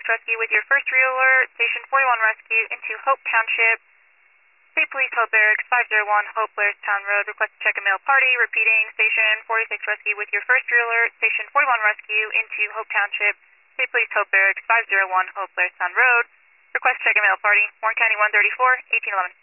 Rescue with your first alert, Station 41 Rescue into Hope Township. State Police Hope Barracks 501 Hope Blairstown Road. Request to check a male party. Repeating, Station 46 Rescue with your first alert, Station 41 Rescue into Hope Township. State Police Hope Barracks 501 Hope Blairstown Road. Request to check a male party. Warren County 134, 1811.